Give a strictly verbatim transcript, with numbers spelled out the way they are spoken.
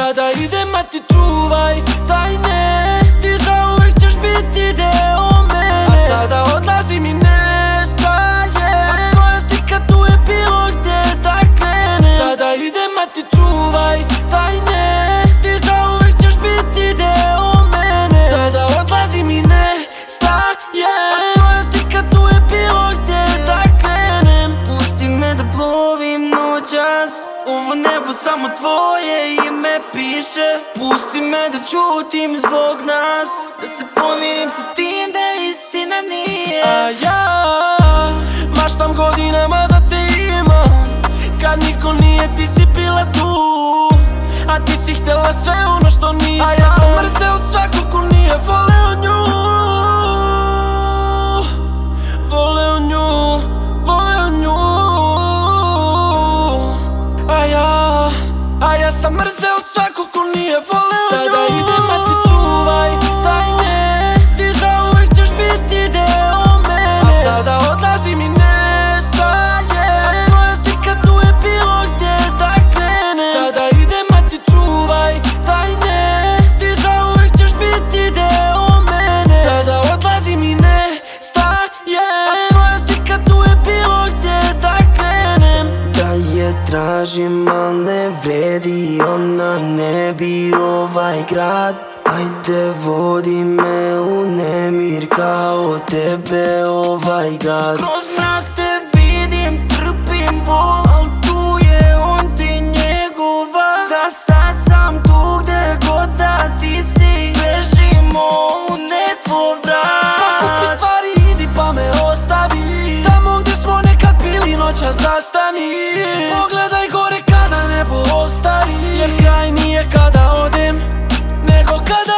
Sada idem a ti čuvaj tajne, ti zauvek ćeš biti deo mene. A sada odlazim i nestajem, a tvoja slika tu je bilo gde da krenem. Sada idem a ti čuvaj tajne, ti zauvek ćeš biti deo mene. Sada odlazim i nestajem, a tvoja slika tu je bilo gde da krenem. Pusti me da plovim noćas, ovo nebo samo tvoje ime piše. Pusti me da čutim zbog nas, da se pomirim sa tim da istina nije. A ja maštam godinama da te imam, kad niko nije ti si bila tu. A ti si htjela sve ono što nisam, a ja sam mrzeo svakog ko nije voleo nju. Voleo nju, voleo nju. A ja, a ja sam mrzeo svakog ko nije voleo nju. Sada idem a ti čuvaj tajne, ti zauvek ćeš biti deo mene. A sada odlazim i nestajem, a tvoja slika tu je bilo gde da krenem. Sada idem a ti čuvaj tajne, ti zauvek ćeš biti deo mene. Sada odlazim i nestajem, a tvoja slika tu je bilo gde da krenem. Da je tražim, al ne vredi, ona ne bi ovaj grad. Ajde vodi me u nemir kao tebe ovaj gad. Kroz mrak te vidim, trpim bol, al tu je on, ti njegova. Za sad sam tu gde god da ti si, bežimo u nepovrat. Pokupi stvari, idi pa me ostavi tamo gde smo nekad bili, noća zastani. Pogledaj gore kada nebo ostari, jer kraj nije kada odem, nego kada